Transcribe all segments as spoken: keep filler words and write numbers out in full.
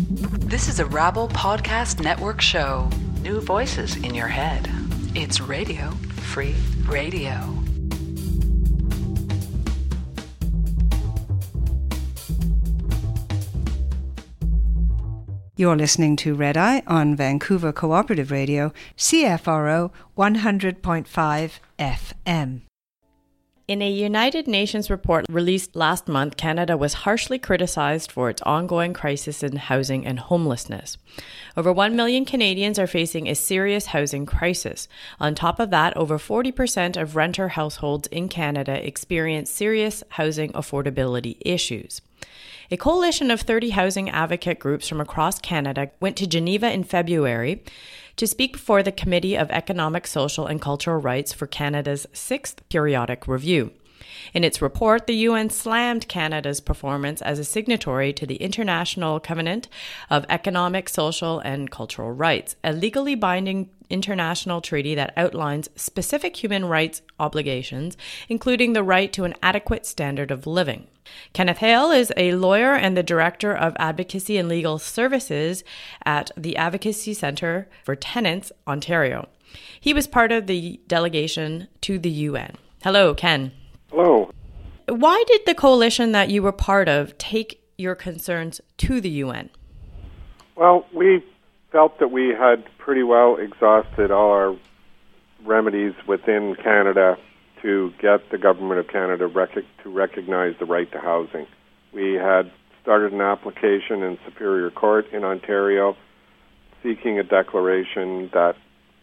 This is a Rabble Podcast Network show. New voices in your head. It's Radio Free Radio. You're listening to Red Eye on Vancouver Cooperative Radio, C F R O one hundred point five F M. In a United Nations report released last month, Canada was harshly criticized for its ongoing crisis in housing and homelessness. Over one million Canadians are facing a serious housing crisis. On top of that, over forty percent of renter households in Canada experience serious housing affordability issues. A coalition of thirty housing advocate groups from across Canada went to Geneva in February to speak before the Committee of Economic, Social and Cultural Rights for Canada's sixth periodic review. In its report, the U N slammed Canada's performance as a signatory to the International Covenant of Economic, Social and Cultural Rights, a legally binding international treaty that outlines specific human rights obligations, including the right to an adequate standard of living. Kenneth Hale is a lawyer and the Director of Advocacy and Legal Services at the Advocacy Centre for Tenants, Ontario. He was part of the delegation to the U N. Hello, Ken. Hello. Why did the coalition that you were part of take your concerns to the U N? Well, we felt that we had pretty well exhausted all our remedies within Canada to get the Government of Canada rec- to recognize the right to housing. We had started an application in Superior Court in Ontario seeking a declaration that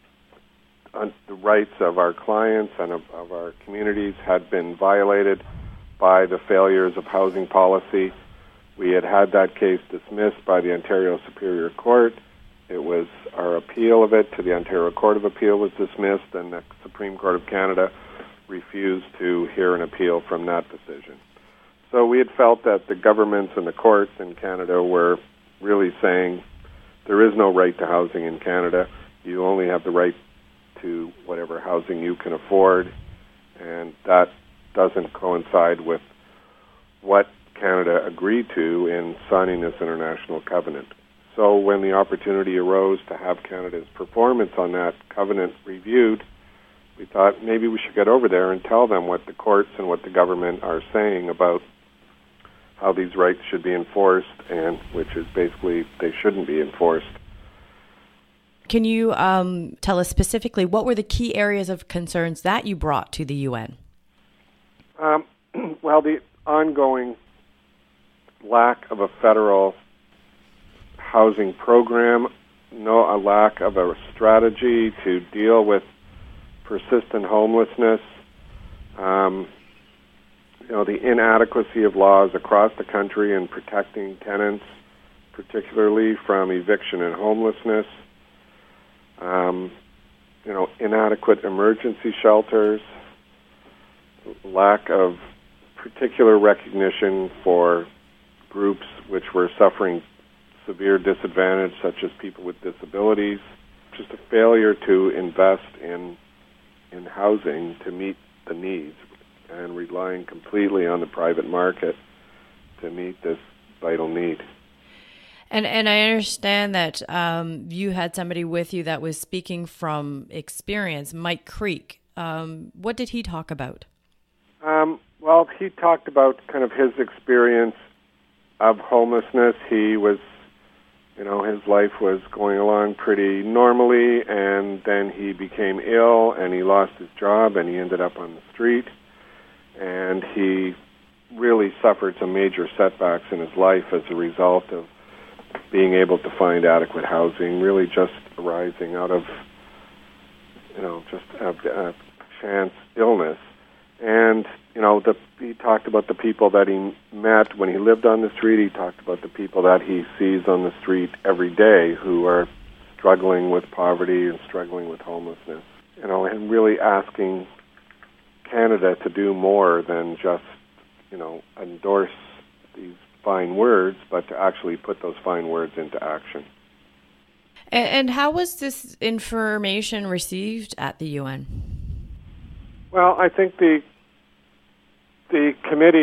uh, the rights of our clients and of, of our communities had been violated by the failures of housing policy. We had had that case dismissed by the Ontario Superior Court. It was our appeal of it to the Ontario Court of Appeal was dismissed, and the Supreme Court of Canada refused to hear an appeal from that decision. So we had felt that the governments and the courts in Canada were really saying there is no right to housing in Canada. You only have the right to whatever housing you can afford, and that doesn't coincide with what Canada agreed to in signing this international covenant. So when the opportunity arose to have Canada's performance on that covenant reviewed, we thought maybe we should get over there and tell them what the courts and what the government are saying about how these rights should be enforced, and which is basically they shouldn't be enforced. Can you um, tell us specifically what were the key areas of concerns that you brought to the U N? Um, well, the ongoing lack of a federal housing program, no, a lack of a strategy to deal with persistent homelessness, um, you know, the inadequacy of laws across the country in protecting tenants, particularly from eviction and homelessness, um, you know, inadequate emergency shelters, lack of particular recognition for groups which were suffering severe disadvantage, such as people with disabilities, just a failure to invest in in housing to meet the needs, and relying completely on the private market to meet this vital need. And and I understand that um, you had somebody with you that was speaking from experience, Mike Creek. Um, what did he talk about? Um, well, he talked about kind of his experience of homelessness. He was, you know, his life was going along pretty normally, and then he became ill, and he lost his job, and he ended up on the street, and he really suffered some major setbacks in his life as a result of being able to find adequate housing, really just arising out of, you know, just a, a chance illness. And, you know, the, he talked about the people that he met when he lived on the street. He talked about the people that he sees on the street every day who are struggling with poverty and struggling with homelessness. You know, and really asking Canada to do more than just, you know, endorse these fine words, but to actually put those fine words into action. And, and how was this information received at the U N? Well, I think the the committee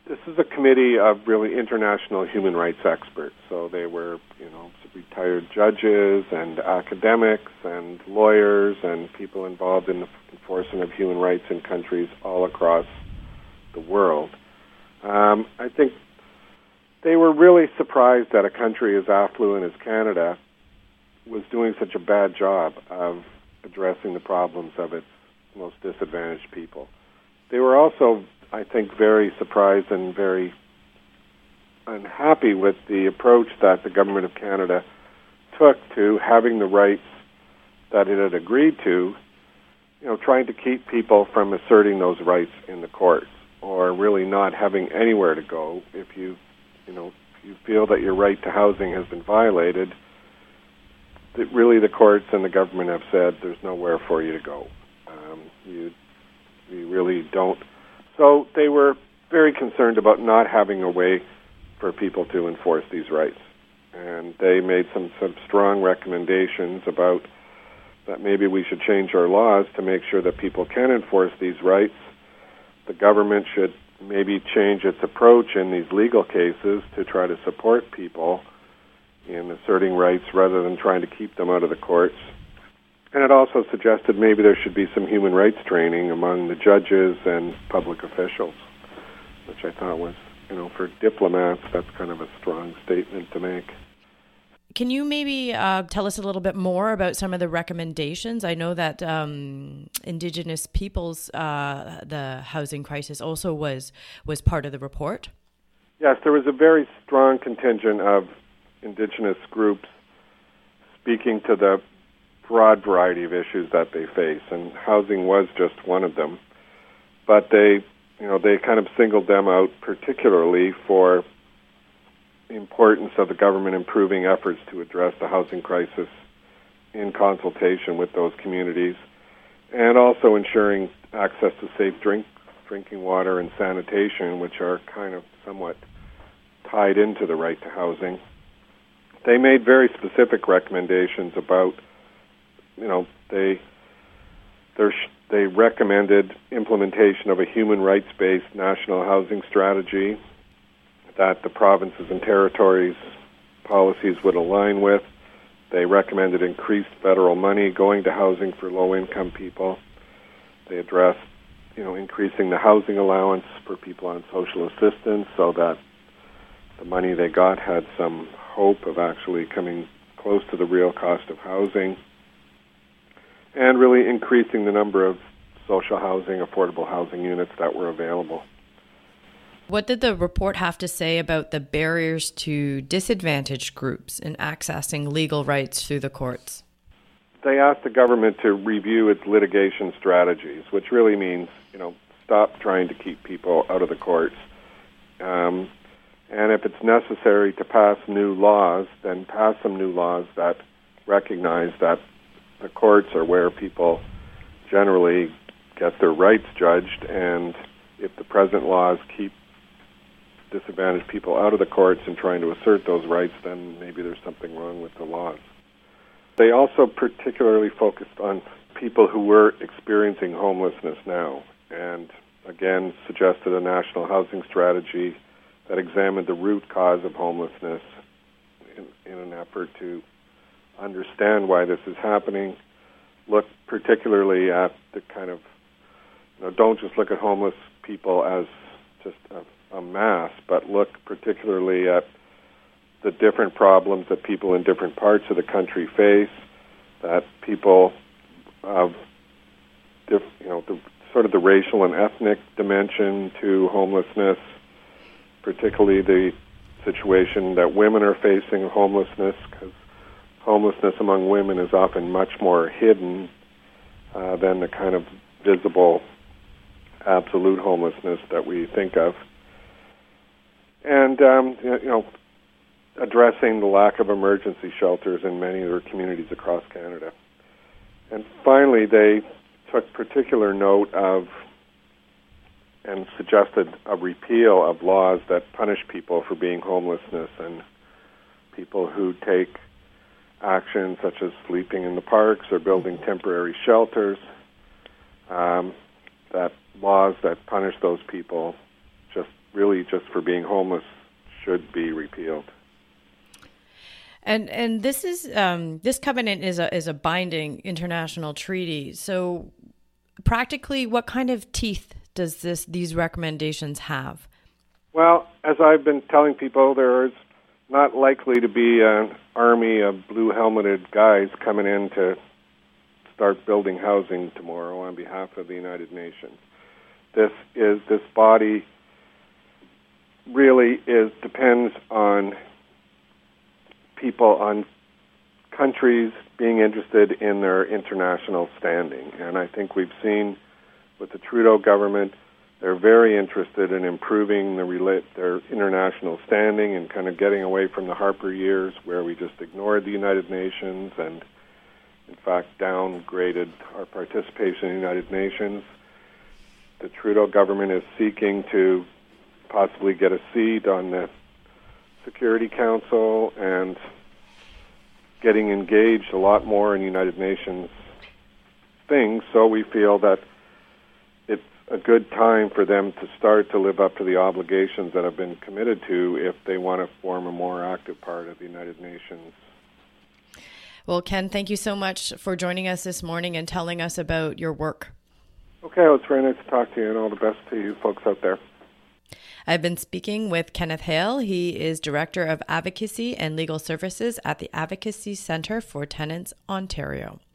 this is a committee of really international human rights experts. So they were, you know, retired judges and academics and lawyers and people involved in the enforcement of human rights in countries all across the world. Um, I think they were really surprised that a country as affluent as Canada was doing such a bad job of addressing the problems of its most disadvantaged people. They were also, I think, very surprised and very unhappy with the approach that the Government of Canada took to having the rights that it had agreed to, you know, trying to keep people from asserting those rights in the courts, or really not having anywhere to go if you, you know, if you feel that your right to housing has been violated. That really the courts and the government have said there's nowhere for you to go. Um, you, you really don't. So they were very concerned about not having a way for people to enforce these rights. And they made some, some strong recommendations about that maybe we should change our laws to make sure that people can enforce these rights. The government should maybe change its approach in these legal cases to try to support people in asserting rights rather than trying to keep them out of the courts. And it also suggested maybe there should be some human rights training among the judges and public officials, which I thought was, you know, for diplomats, that's kind of a strong statement to make. Can you maybe uh, tell us a little bit more about some of the recommendations? I know that um, Indigenous peoples, uh, the housing crisis also was was part of the report. Yes, there was a very strong contingent of Indigenous groups speaking to the broad variety of issues that they face, and housing was just one of them. But they, you know, they kind of singled them out particularly for the importance of the government improving efforts to address the housing crisis in consultation with those communities, and also ensuring access to safe drink, drinking water and sanitation, which are kind of somewhat tied into the right to housing. They made very specific recommendations about, you know, they they recommended implementation of a human rights-based national housing strategy that the provinces and territories' policies would align with. They recommended increased federal money going to housing for low-income people. They addressed, you know, increasing the housing allowance for people on social assistance so that the money they got had some hope of actually coming close to the real cost of housing, and really increasing the number of social housing, affordable housing units that were available. What did the report have to say about the barriers to disadvantaged groups in accessing legal rights through the courts? They asked the government to review its litigation strategies, which really means, you know, stop trying to keep people out of the courts. Um, and if it's necessary to pass new laws, then pass some new laws that recognize that the courts are where people generally get their rights judged, and if the present laws keep disadvantaged people out of the courts and trying to assert those rights, then maybe there's something wrong with the laws. They also particularly focused on people who were experiencing homelessness now, and again suggested a national housing strategy that examined the root cause of homelessness in, in an effort to understand why this is happening, look particularly at the kind of, you know, don't just look at homeless people as just a, a mass, but look particularly at the different problems that people in different parts of the country face, that people of, diff, you know, the sort of the racial and ethnic dimension to homelessness, particularly the situation that women are facing of homelessness, because homelessness among women is often much more hidden uh, than the kind of visible absolute homelessness that we think of. And, um, you know, addressing the lack of emergency shelters in many of their communities across Canada. And finally, they took particular note of and suggested a repeal of laws that punish people for being homelessness and people who take actions such as sleeping in the parks or building temporary shelters, um, that laws that punish those people just really just for being homeless should be repealed. And and this is um, this covenant is a is a binding international treaty. So practically, what kind of teeth does this these recommendations have? Well, as I've been telling people, there's not likely to be an army of blue-helmeted guys coming in to start building housing tomorrow on behalf of the United Nations. This is this body really is depends on people, on countries being interested in their international standing. And I think we've seen with the Trudeau government, they're very interested in improving the rela- their international standing and kind of getting away from the Harper years where we just ignored the United Nations and, in fact, downgraded our participation in the United Nations. The Trudeau government is seeking to possibly get a seat on the Security Council and getting engaged a lot more in United Nations things, so we feel that it's a good time for them to start to live up to the obligations that have been committed to if they want to form a more active part of the United Nations. Well, Ken, thank you so much for joining us this morning and telling us about your work. Okay, well, it's very nice to talk to you, and all the best to you folks out there. I've been speaking with Kenneth Hale. He is Director of Advocacy and Legal Services at the Advocacy Centre for Tenants, Ontario.